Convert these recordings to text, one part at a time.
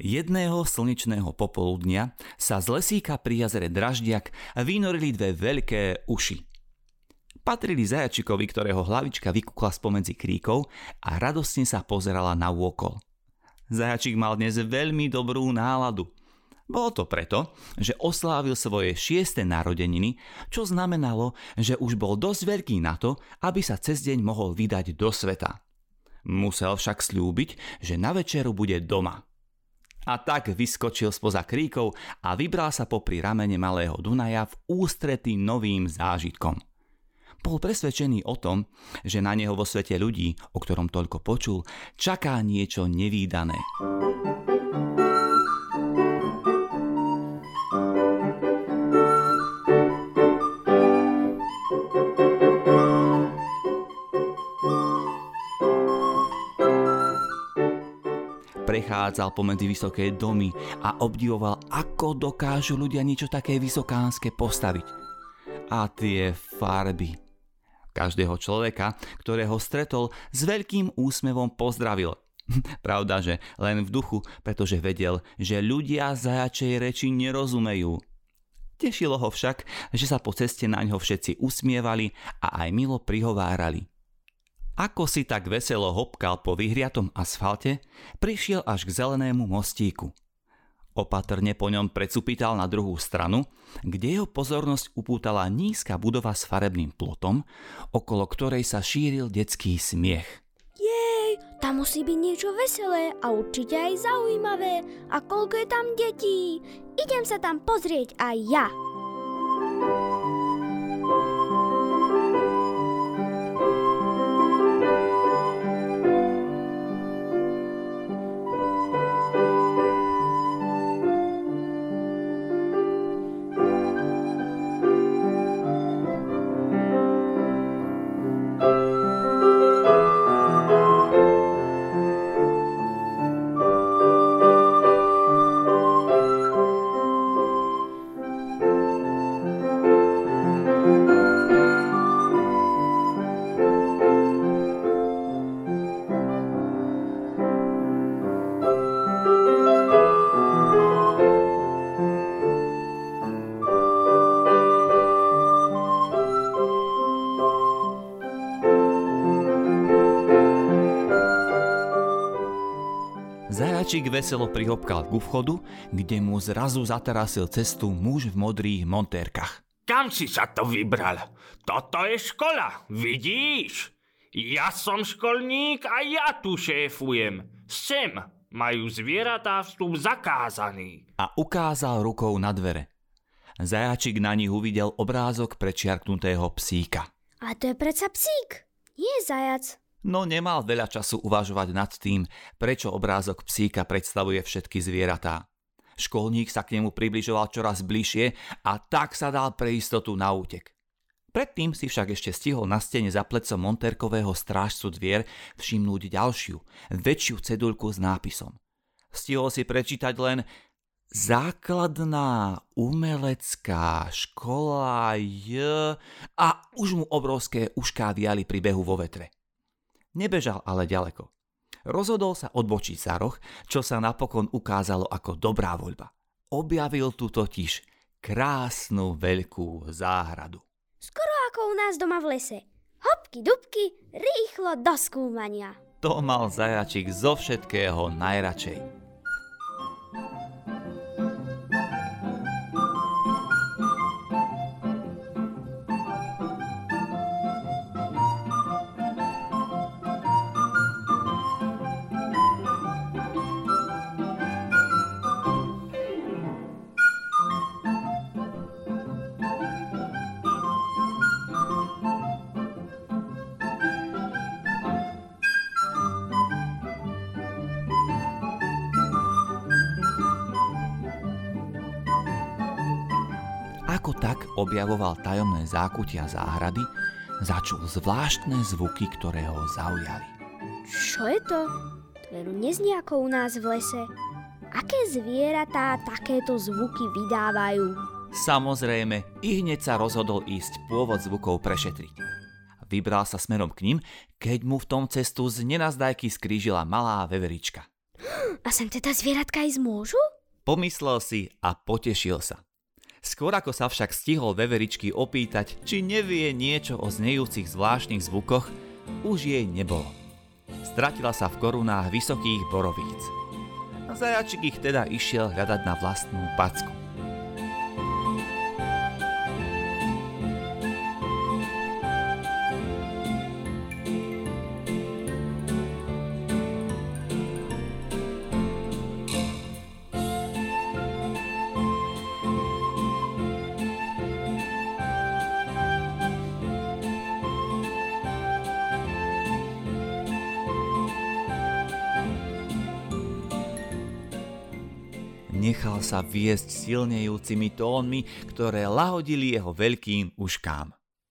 Jedného slnečného popoludnia sa z lesíka pri jazere Draždiak vynorili dve veľké uši. Patrili zajačikovi, ktorého hlavička vykukla spomedzi kríkov a radostne sa pozerala na úokol. Zajačik mal dnes veľmi dobrú náladu. Bolo to preto, že oslávil svoje 6. narodeniny, čo znamenalo, že už bol dosť veľký na to, aby sa cez deň mohol vydať do sveta. Musel však sľúbiť, že na večeru bude doma. A tak vyskočil spoza kríkov a vybral sa popri ramene malého Dunaja v ústretí novým zážitkom. Bol presvedčený o tom, že na neho vo svete ľudí, o ktorom toľko počul, čaká niečo nevídané. Prechádzal pomedzi vysoké domy a obdivoval, ako dokážu ľudia niečo také vysokánske postaviť. A tie farby. Každého človeka, ktorého stretol, s veľkým úsmevom pozdravil. Pravda, že len v duchu, pretože vedel, že ľudia zajačej reči nerozumejú. Tešilo ho však, že sa po ceste na ňo všetci usmievali a aj milo prihovárali. Ako si tak veselo hopkal po vyhriatom asfalte, prišiel až k zelenému mostíku. Opatrne po ňom precupítal na druhú stranu, kde jeho pozornosť upútala nízka budova s farebným plotom, okolo ktorej sa šíril detský smiech. Jej, tam musí byť niečo veselé a určite aj zaujímavé. A koľko je tam detí? Idem sa tam pozrieť aj ja. Zajačik veselo prihopkal ku vchodu, kde mu zrazu zatarasil cestu muž v modrých montérkach. Kam si sa to vybral? Toto je škola, vidíš? Ja som školník a ja tu šéfujem. Sem majú zvieratá vstup zakázaný. A ukázal rukou na dvere. Zajačik na nich uvidel obrázok prečiarknutého psíka. A to je predsa psík, nie zajac. No nemal veľa času uvažovať nad tým, prečo obrázok psíka predstavuje všetky zvieratá. Školník sa k nemu približoval čoraz bližšie a tak sa dal pre istotu na útek. Predtým si však ešte stihol na stene za plecom montérkového strážcu dvier všimnúť ďalšiu, väčšiu ceduľku s nápisom. Stihol si prečítať len Základná umelecká škola a už mu obrovské ušká viali pri behu vo vetre. Nebežal ale ďaleko. Rozhodol sa odbočiť za roh, čo sa napokon ukázalo ako dobrá voľba. Objavil tu totiž krásnu veľkú záhradu. Skoro ako u nás doma v lese. Hopky dubky, rýchlo do skúmania. To mal zajačik zo všetkého najradšej. Ako tak objavoval tajomné zákutia záhrady, začul zvláštne zvuky, ktoré ho zaujali. Čo je to? To neznie ako u nás v lese. Aké zvieratá takéto zvuky vydávajú? Samozrejme, i hneď sa rozhodol ísť pôvod zvukov prešetriť. Vybral sa smerom k ním, keď mu v tom cestu z nenazdajky skrížila malá veverička. A sem teda zvieratka ísť môžu? Pomyslel si a potešil sa. Skôr ako sa však stihol veveričky opýtať, či nevie niečo o znejúcich zvláštnych zvukoch, už jej nebolo. Stratila sa v korunách vysokých borovíc. Zajačik ich teda išiel hľadať na vlastnú packu. Nechal sa viesť silnejúcimi tónmi, ktoré lahodili jeho veľkým uškám.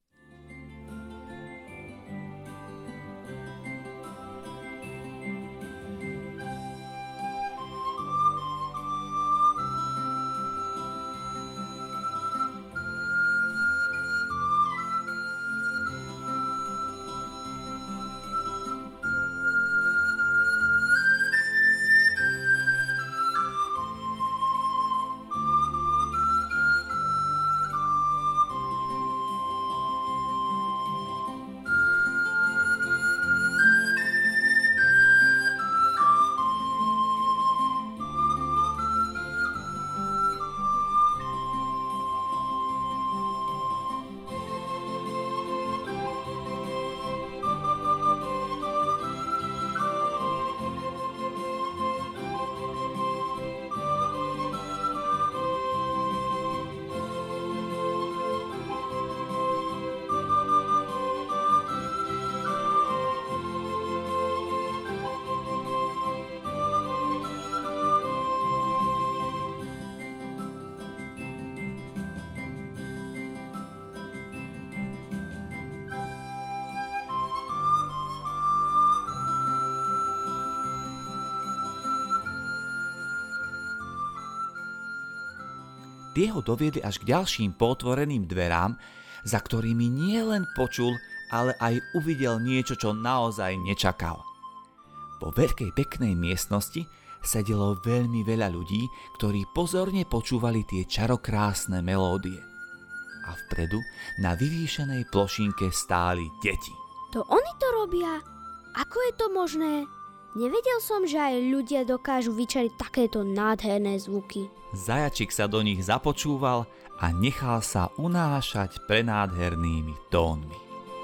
Tie ho doviedli až k ďalším potvoreným dverám, za ktorými nielen počul, ale aj uvidel niečo, čo naozaj nečakal. Po veľkej peknej miestnosti sedelo veľmi veľa ľudí, ktorí pozorne počúvali tie čarokrásne melódie. A vpredu na vyvýšenej plošinke stáli deti. To oni to robia? Ako je to možné? Nevedel som, že aj ľudia dokážu vyčariť takéto nádherné zvuky. Zajačik sa do nich započúval a nechal sa unášať prenádhernými tónmi.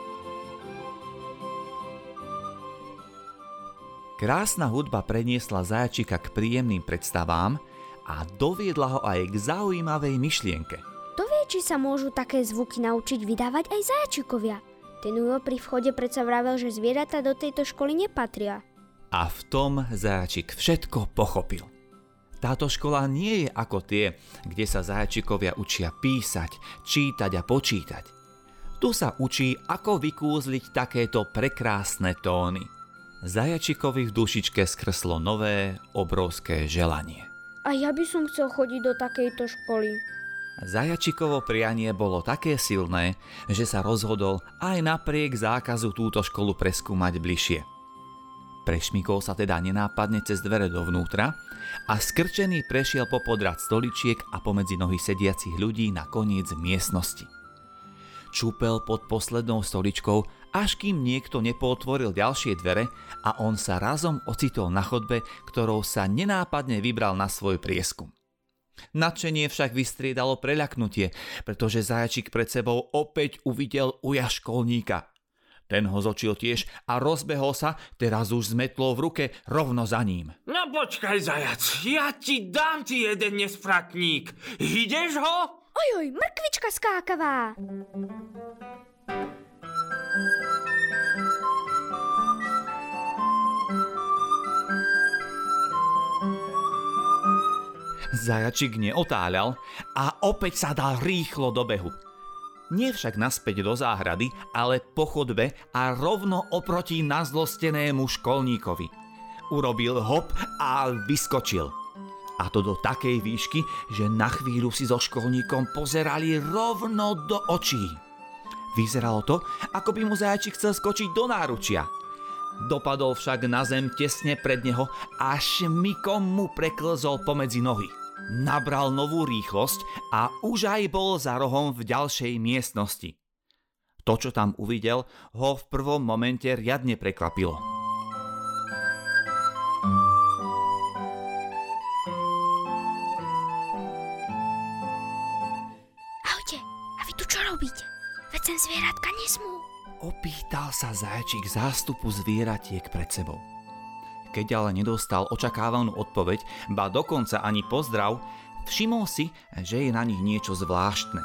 Krásna hudba preniesla Zajačika k príjemným predstavám a doviedla ho aj k zaujímavej myšlienke. Kto vie, či sa môžu také zvuky naučiť vydávať aj zajačikovia? Ten Ujo pri vchode predsa vravel, že zvieratá do tejto školy nepatria. A v tom Zajačik všetko pochopil. Táto škola nie je ako tie, kde sa zajačikovia učia písať, čítať a počítať. Tu sa učí, ako vykúzliť takéto prekrásne tóny. Zajačikovi v dušičke skrslo nové, obrovské želanie. A ja by som chcel chodiť do takejto školy. Zajačikovo prianie bolo také silné, že sa rozhodol aj napriek zákazu túto školu preskúmať bližšie. Prešmykol sa teda nenápadne cez dvere dovnútra a skrčený prešiel popod rad stoličiek a pomedzi nohy sediacich ľudí na koniec miestnosti. Čúpel pod poslednou stoličkou, až kým niekto nepootvoril ďalšie dvere a on sa razom ocitol na chodbe, ktorou sa nenápadne vybral na svoj prieskum. Nadšenie však vystriedalo preľaknutie, pretože Zajačik pred sebou opäť uvidel Uja školníka. Ten ho zočil tiež a rozbehol sa, teraz už s metlou v ruke, rovno za ním. No počkaj, zajac, ja ti dám ti jeden nesfratník. Ideš ho? Ojoj, mrkvička skákavá. Zajačik neotáľal a opäť sa dal rýchlo do behu. Nie však naspäť do záhrady, ale po chodbe a rovno oproti nazlostenému školníkovi. Urobil hop a vyskočil. A to do takej výšky, že na chvíľu si so školníkom pozerali rovno do očí. Vyzeralo to, ako by mu Zajačik chcel skočiť do náručia. Dopadol však na zem tesne pred neho a šmikom mu preklzol pomedzi nohy. Nabral novú rýchlosť a už aj bol za rohom v ďalšej miestnosti. To, čo tam uvidel, ho v prvom momente riadne prekvapilo. Ahojte, a vy tu čo robíte? Veď sem zvieratka nesmú. Opýtal sa zajačík zástupu zvieratiek pred sebou. Keď ale nedostal očakávanú odpoveď, ba dokonca ani pozdrav, všimol si, že je na nich niečo zvláštne.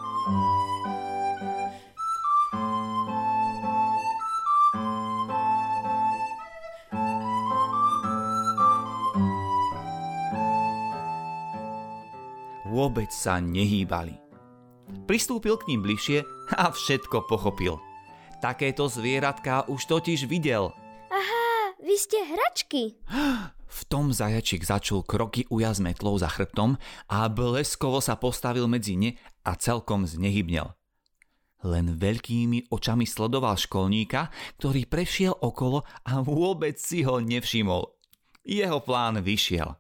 Vôbec sa nehýbali. Pristúpil k ním bližšie a všetko pochopil. Takéto zvieratká už totiž videl. Vy ste hračky. V tom zajačik začul kroky ujať metlou za chrbtom a bleskovo sa postavil medzi ne a celkom znehybnel. Len veľkými očami sledoval školníka, ktorý prešiel okolo a vôbec si ho nevšimol. Jeho plán vyšiel.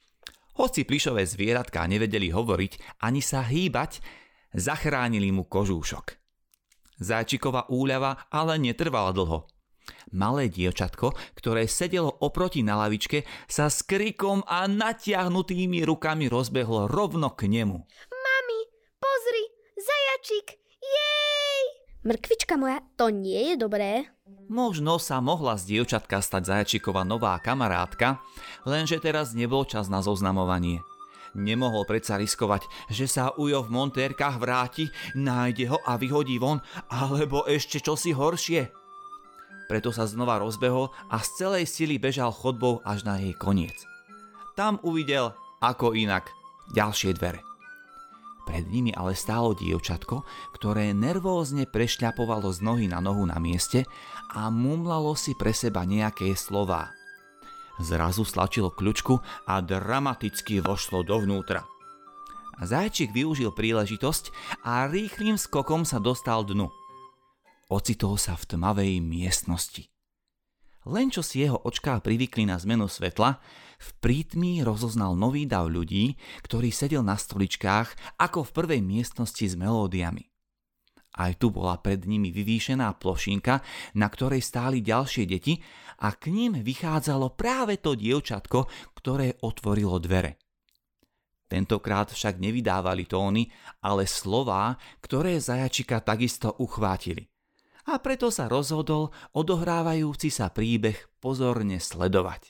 Hoci plišové zvieratká nevedeli hovoriť ani sa hýbať, zachránili mu kožúšok. Zajačiková úľava ale netrvala dlho. Malé dievčatko, ktoré sedelo oproti na lavičke, sa s krikom a natiahnutými rukami rozbehlo rovno k nemu. Mami, pozri, zajačik, jej! Mrkvička moja, to nie je dobré. Možno sa mohla z dievčatka stať zajačikova nová kamarátka, lenže teraz nebol čas na zoznamovanie. Nemohol predsa riskovať, že sa ujo v montérkach vráti, nájde ho a vyhodí von, alebo ešte čosi horšie. Preto sa znova rozbehol a z celej sily bežal chodbou až na jej koniec. Tam uvidel, ako inak, ďalšie dvere. Pred nimi ale stálo dievčatko, ktoré nervózne prešľapovalo z nohy na nohu na mieste a mumlalo si pre seba nejaké slová. Zrazu stlačilo kľučku a dramaticky vošlo dovnútra. Zajčík využil príležitosť a rýchlym skokom sa dostal dnu. Ocitol sa v tmavej miestnosti. Len čo si jeho očká privykli na zmenu svetla, v prítmí rozoznal nový dav ľudí, ktorý sedel na stoličkách ako v prvej miestnosti s melódiami. Aj tu bola pred nimi vyvýšená plošinka, na ktorej stáli ďalšie deti a k ním vychádzalo práve to dievčatko, ktoré otvorilo dvere. Tentokrát však nevydávali tóny, ale slová, ktoré zajačika takisto uchvátili. A preto sa rozhodol odohrávajúci sa príbeh pozorne sledovať.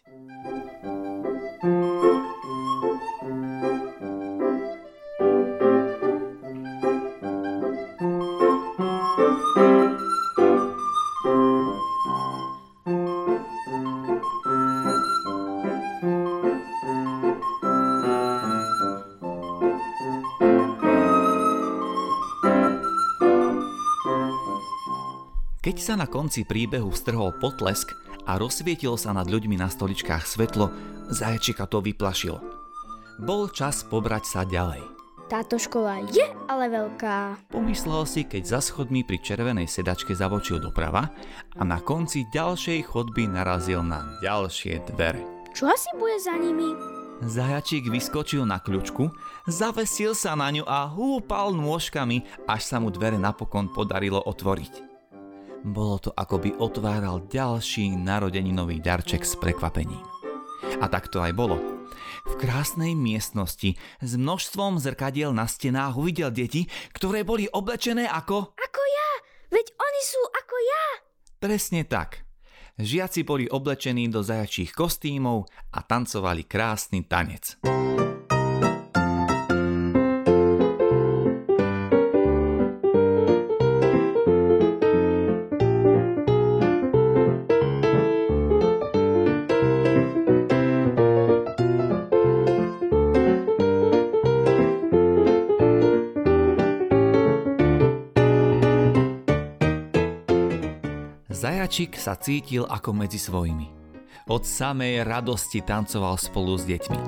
Keď sa na konci príbehu strhol potlesk a rozsvietilo sa nad ľuďmi na stoličkách svetlo, zajčika to vyplašilo. Bol čas pobrať sa ďalej. Táto škola je ale veľká. Pomyslel si, keď za schodmi pri červenej sedačke zabočil doprava a na konci ďalšej chodby narazil na ďalšie dvere. Čo asi bude za nimi? Zajačík vyskočil na kľučku, zavesil sa na ňu a húpal nôžkami, až sa mu dvere napokon podarilo otvoriť. Bolo to, ako by otváral ďalší narodeninový darček s prekvapením. A tak to aj bolo. V krásnej miestnosti s množstvom zrkadiel na stenách uvidel deti, ktoré boli oblečené ako... Ako ja! Veď oni sú ako ja! Presne tak. Žiaci boli oblečení do zajačích kostýmov a tancovali krásny tanec. Zajačik sa cítil ako medzi svojimi. Od samej radosti tancoval spolu s deťmi.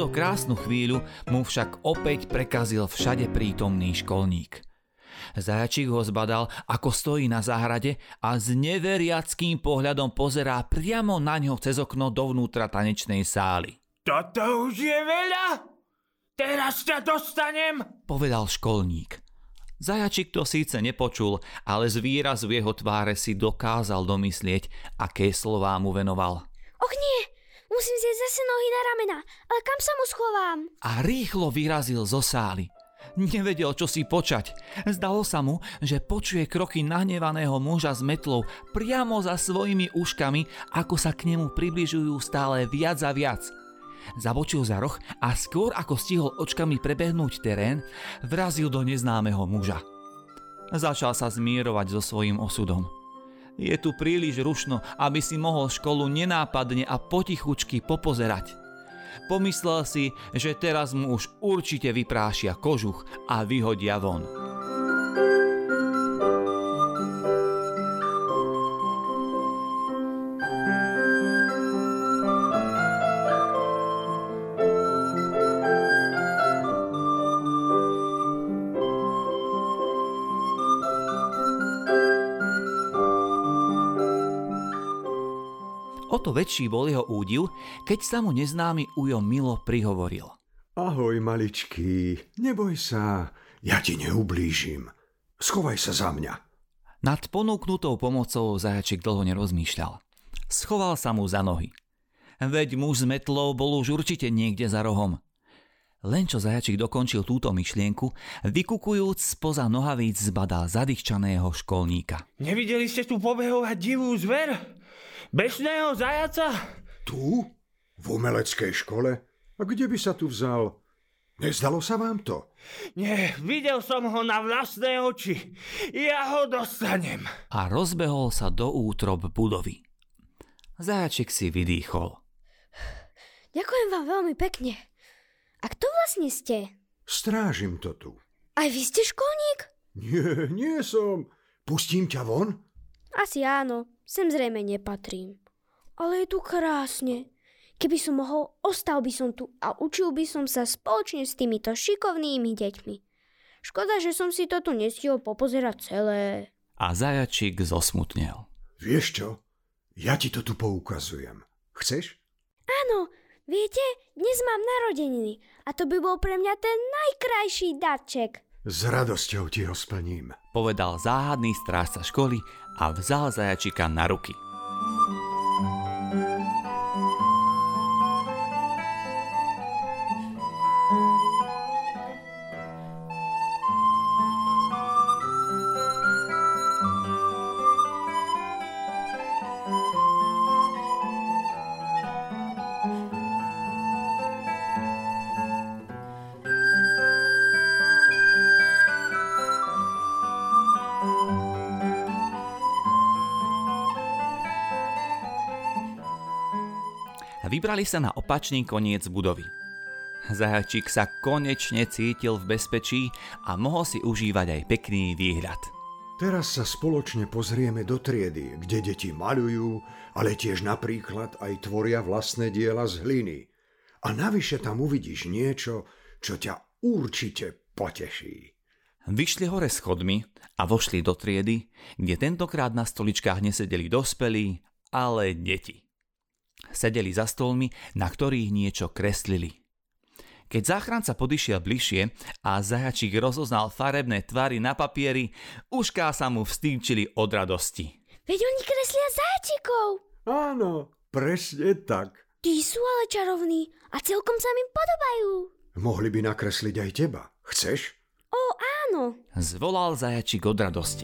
krásnu chvíľu mu však opäť prekazil všade prítomný školník. Zajačík ho zbadal, ako stojí na záhrade a s neveriackým pohľadom pozerá priamo na ňo cez okno dovnútra tanečnej sály. Toto už je veľa? Teraz ťa dostanem, povedal školník. Zajačík to síce nepočul, ale z výrazu jeho tváre si dokázal domyslieť, aké slová mu venoval. Och nie, musím zjeť zase nohy na ramena, ale kam sa mu schovám? A rýchlo vyrazil zo sály. Nevedel, čo si počať. Zdalo sa mu, že počuje kroky nahnevaného muža s metlou priamo za svojimi uškami, ako sa k nemu približujú stále viac a viac. Zabočil za roh a skôr ako stihol očkami prebehnúť terén, vrazil do neznámeho muža. Začal sa zmierovať so svojím osudom. Je tu príliš rušno, aby si mohol školu nenápadne a potichučky popozerať. Pomyslel si, že teraz mu už určite vyprášia kožuch a vyhodia von. O to väčší bol jeho údiv, keď sa mu neznámy Ujo milo prihovoril. Ahoj, maličký, neboj sa, ja ti neublížim. Schovaj sa za mňa. Nad ponúknutou pomocou Zajačík dlho nerozmýšľal. Schoval sa mu za nohy. Veď muž s metlou bol už určite niekde za rohom. Len čo Zajačík dokončil túto myšlienku, vykukujúc spoza nohavíc zbadal zadýchčaného školníka. Nevideli ste tu pobehovať divú zver? Bežného zajaca? Tu? V umeleckej škole? A kde by sa tu vzal? Nezdalo sa vám to? Nie, videl som ho na vlastné oči. Ja ho dostanem. A rozbehol sa do útrob budovy. Zajačík si vydýchol. Ďakujem vám veľmi pekne. A kto vlastne ste? Strážim to tu. Aj vy ste školník? Nie som. Pustím ťa von? Asi áno. Sem zrejme nepatrím. Ale je tu krásne. Keby som mohol, ostal by som tu a učil by som sa spoločne s týmito šikovnými deťmi. Škoda, že som si to tu nestihol popozerať celé. A Zajačík zosmutnel. Vieš čo? Ja ti to tu poukazujem. Chceš? Áno, viete, dnes mám narodeniny a to by bol pre mňa ten najkrajší darček. S radosťou ti ho splním, povedal záhadný strážca školy a vzal Zajačíka na ruky. Vybrali sa na opačný koniec budovy. Zajačík sa konečne cítil v bezpečí a mohol si užívať aj pekný výhľad. Teraz sa spoločne pozrieme do triedy, kde deti maľujú, ale tiež napríklad aj tvoria vlastné diela z hliny. A navyše tam uvidíš niečo, čo ťa určite poteší. Vyšli hore schodmi a vošli do triedy, kde tentokrát na stoličkách nesedeli dospelí, ale deti. Sedeli za stolmi, na ktorých niečo kreslili. Keď záchranca podišiel bližšie a Zajačík rozoznal farebné tvary na papieri, ušká sa mu vstýčili od radosti. Veď oni kreslia zajačíkov. Áno, presne tak. Tí sú ale čarovní a celkom sa mi podobajú. Mohli by nakresliť aj teba. Chceš? Ó, áno. Zvolal Zajačík od radosti.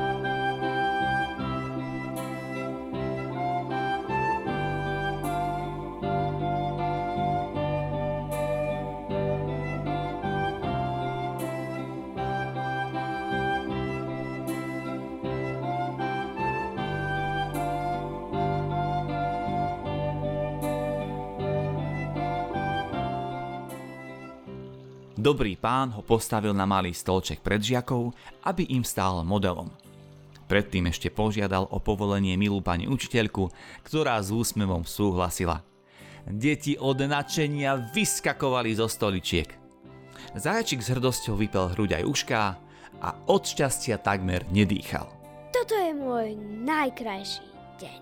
Dobrý pán ho postavil na malý stolček pred žiakov, aby im stál modelom. Predtým ešte požiadal o povolenie milú pani učiteľku, ktorá s úsmevom súhlasila. Deti od nadšenia vyskakovali zo stoličiek. Zajačik s hrdosťou vypel hruď aj ušká a od šťastia takmer nedýchal. Toto je môj najkrajší deň.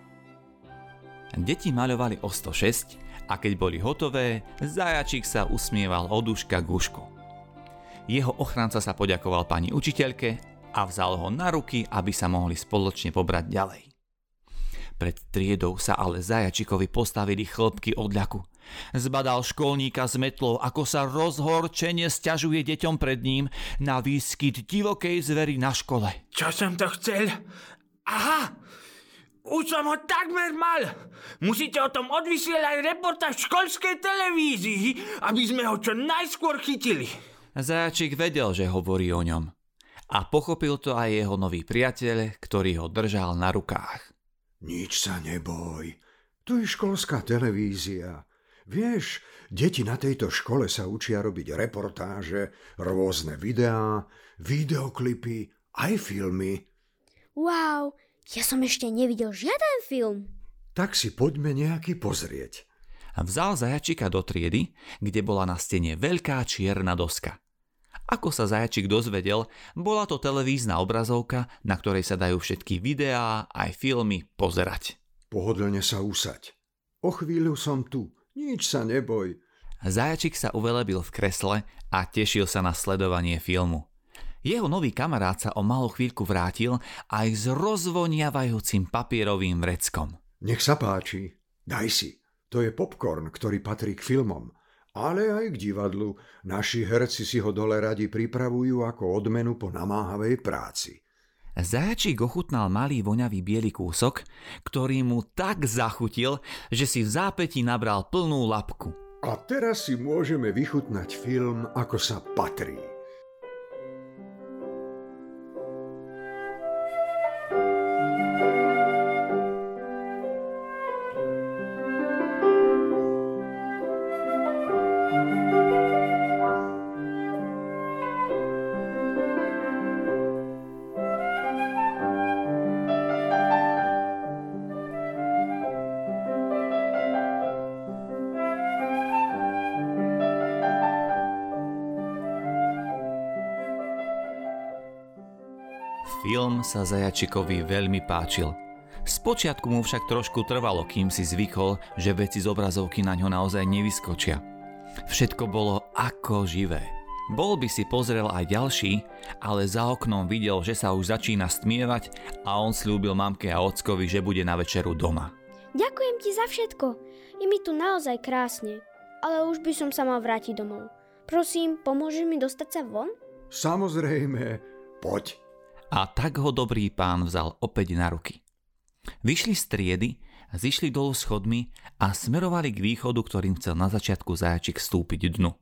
Deti maľovali o 106 a keď boli hotové, Zajačik sa usmieval od uška k ušku. Jeho ochranca sa poďakoval pani učiteľke a vzal ho na ruky, aby sa mohli spoločne pobrať ďalej. Pred triedou sa ale Zajačikovi postavili chlpky od ľaku. Zbadal školníka s metlou, ako sa rozhorčene sťažuje deťom pred ním na výskyt divokej zvery na škole. Čo som to chcel? Aha! Už som ho takmer mal! Musíte o tom odvysielať reportáž v školskej televízii, aby sme ho čo najskôr chytili. Zajačik vedel, že hovorí o ňom. A pochopil to aj jeho nový priateľ, ktorý ho držal na rukách. Nič sa neboj. To je školská televízia. Vieš, deti na tejto škole sa učia robiť reportáže, rôzne videá, videoklipy, aj filmy. Wow, ja som ešte nevidel žiaden film. Tak si poďme nejaký pozrieť. A vzal Zajačika do triedy, kde bola na stene veľká čierna doska. Ako sa Zajačik dozvedel, bola to televízna obrazovka, na ktorej sa dajú všetky videá aj filmy pozerať. Pohodlne sa usaď. O chvíľu som tu. Nič sa neboj. Zajačik sa uvelebil v kresle a tešil sa na sledovanie filmu. Jeho nový kamarát sa o malú chvíľku vrátil aj s rozvoniavajúcim papierovým vreckom. Nech sa páči. Daj si. To je popcorn, ktorý patrí k filmom. Ale aj k divadlu. Naši herci si ho dole radi pripravujú ako odmenu po namáhavej práci. Zajačik ochutnal malý voňavý biely kúsok, ktorý mu tak zachutil, že si v zápätí nabral plnú labku. A teraz si môžeme vychutnať film, ako sa patrí. Film sa Zajačikovi veľmi páčil. Spočiatku mu však trošku trvalo, kým si zvykol, že veci z obrazovky na ňo naozaj nevyskočia. Všetko bolo ako živé. Bol by si pozrel aj ďalší, ale za oknom videl, že sa už začína stmievať a on sľúbil mamke a ockovi, že bude na večeru doma. Ďakujem ti za všetko. Je mi tu naozaj krásne. Ale už by som sa mal vrátiť domov. Prosím, pomôžeš mi dostať sa von? Samozrejme, poď. A tak ho dobrý pán vzal opäť na ruky. Vyšli z triedy, zišli dolu schodmi a smerovali k východu, ktorým chcel na začiatku Zajačik vstúpiť dnu.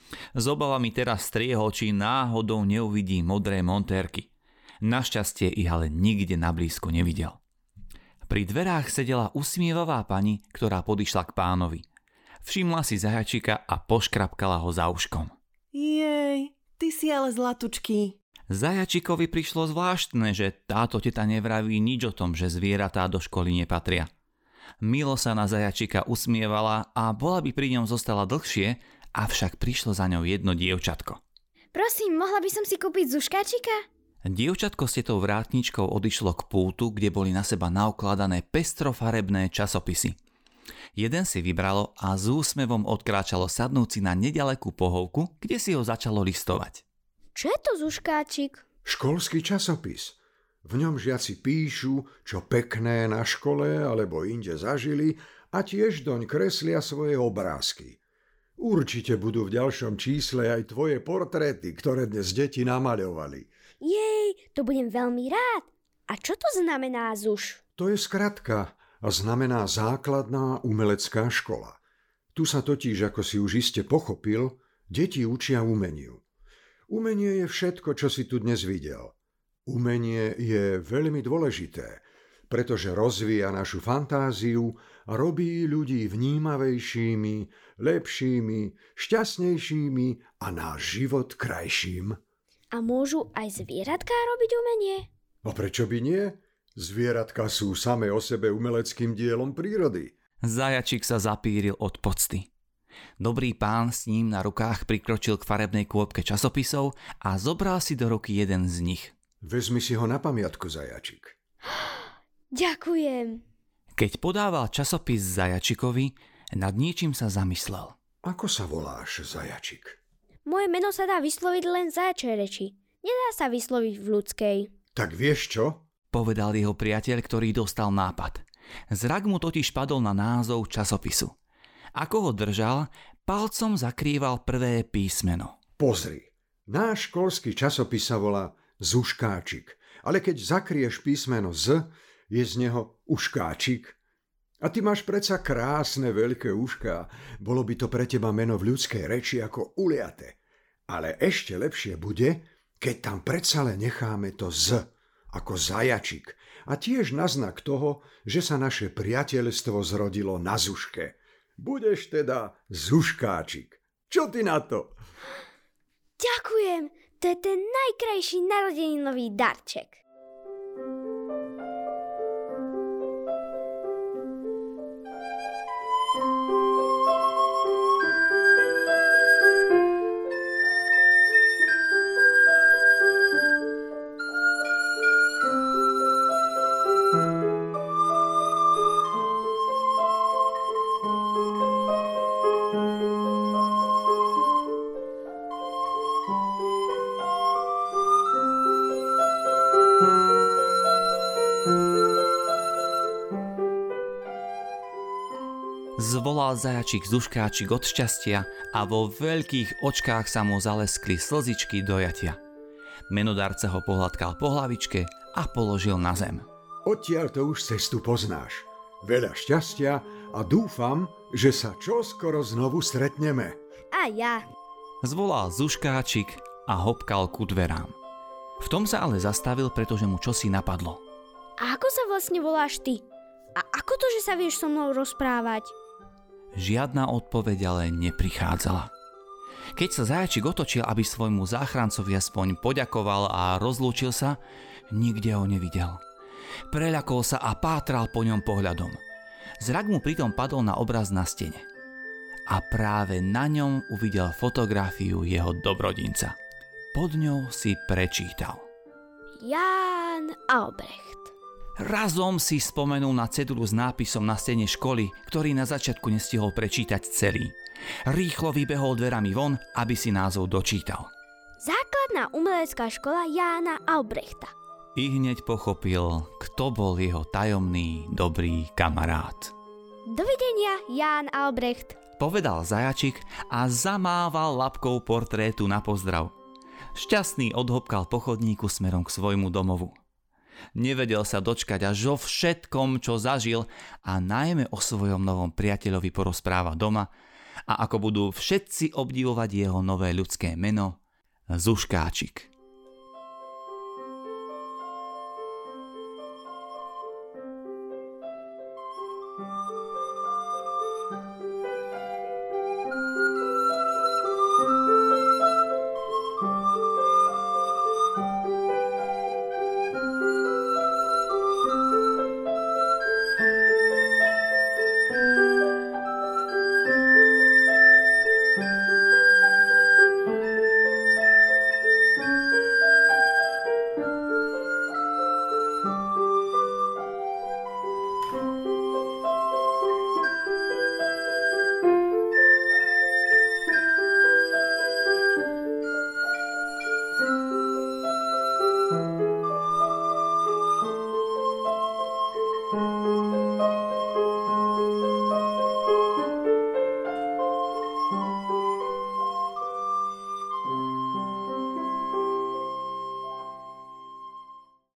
S obavami teraz striehol, či náhodou neuvidí modré montérky. Našťastie ich ale nikde nablízko nevidel. Pri dverách sedela usmievavá pani, ktorá podišla k pánovi. Všimla si Zajačika a poškrapkala ho za uškom. Jej, ty si ale zlatučký. Zajačikovi prišlo zvláštne, že táto teta nevraví nič o tom, že zvieratá do školy nepatria. Milo sa na Zajačika usmievala a bola by pri ňom zostala dlhšie, avšak prišlo za ňou jedno dievčatko. Prosím, mohla by som si kúpiť zuškáčika? Dievčatko s tetou vrátničkou odišlo k pultu, kde boli na seba naukladané pestrofarebné časopisy. Jeden si vybralo a s úsmevom odkráčalo sadnúci na nedalekú pohovku, kde si ho začalo listovať. Čo je to zuškáčik? Školský časopis. V ňom žiaci píšu, čo pekné na škole alebo inde zažili a tiež doň kreslia svoje obrázky. Určite budú v ďalšom čísle aj tvoje portréty, ktoré dnes deti namaľovali. Jej, to budem veľmi rád. A čo to znamená ZUŠ? To je skratka a znamená základná umelecká škola. Tu sa totiž, ako si už iste pochopil, deti učia umeniu. Umenie je všetko, čo si tu dnes videl. Umenie je veľmi dôležité, pretože rozvíja našu fantáziu a robí ľudí vnímavejšími, lepšími, šťastnejšími a náš život krajším. A môžu aj zvieratká robiť umenie? A prečo by nie? Zvieratka sú same o sebe umeleckým dielom prírody. Zajačik sa zapíril od pocty. Dobrý pán s ním na rukách prikročil k farebnej kôpke časopisov a zobral si do ruky jeden z nich. Vezmi si ho na pamiatku, Zajačik. Ďakujem. Keď podával časopis Zajačikovi, nad ničím sa zamyslel. Ako sa voláš, Zajačik? Moje meno sa dá vysloviť len v zajačej reči. Nedá sa vysloviť v ľudskej. Tak vieš čo? Povedal jeho priateľ, ktorý dostal nápad. Zrak mu totiž padol na názov časopisu. Ako ho držal, palcom zakrýval prvé písmeno. Pozri, náš školský časopis sa volá Zuškáčik, ale keď zakrieš písmeno Z, je z neho Uškáčik. A ty máš predsa krásne veľké ušká. Bolo by to pre teba meno v ľudskej reči ako uliate. Ale ešte lepšie bude, keď tam predsa len necháme to Z, ako Zajačik. A tiež na znak toho, že sa naše priateľstvo zrodilo na Zuške. Budeš teda Zuškáčik. Čo ty na to? Ďakujem, to je ten najkrajší narodeninový darček. Zvolal Zajačik Zuškáčik od šťastia a vo veľkých očkách sa mu zaleskli slzičky dojatia. Menodarca ho pohľadkal po hlavičke a položil na zem. Odtiaľ to už cestu poznáš. Veľa šťastia a dúfam, že sa čoskoro znovu stretneme. A ja. Zvolal Zuškáčik a hopkal ku dverám. V tom sa ale zastavil, pretože mu čosi napadlo. A ako sa vlastne voláš ty? A ako to, že sa vieš so mnou rozprávať? Žiadna odpoveď ale neprichádzala. Keď sa Zajačik otočil, aby svojmu záchrancovi aspoň poďakoval a rozlúčil sa, nikde ho nevidel. Preľakol sa a pátral po ňom pohľadom. Zrak mu pritom padol na obraz na stene. A práve na ňom uvidel fotografiu jeho dobrodinca. Pod ňou si prečítal: Ján Albrecht. Razom si spomenul na cedulu s nápisom na stene školy, ktorý na začiatku nestihol prečítať celý. Rýchlo vybehol dverami von, aby si názov dočítal. Základná umelecká škola Jána Albrechta. I hneď pochopil, kto bol jeho tajomný, dobrý kamarát. Dovidenia, Ján Albrecht. Povedal Zajačik a zamával labkou portrétu na pozdrav. Šťastný odhopkal po chodníku smerom k svojmu domovu. Nevedel sa dočkať, až o všetkom, čo zažil a najmä o svojom novom priateľovi porozpráva doma a ako budú všetci obdivovať jeho nové ľudské meno Zuškáčik.